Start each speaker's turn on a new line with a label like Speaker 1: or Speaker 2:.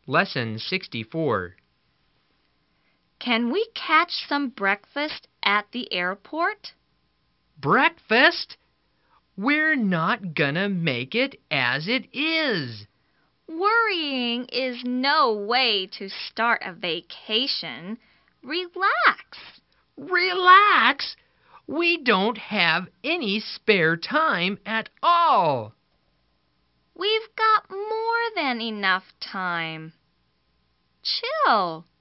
Speaker 1: Lesson 64.
Speaker 2: Can we catch some breakfast at the airport?
Speaker 1: Breakfast? We're not gonna make it as it is.
Speaker 2: Worrying is no way to start a vacation. Relax.
Speaker 1: Relax? We don't have any spare time at all.
Speaker 2: We've got more than enough time. Chill.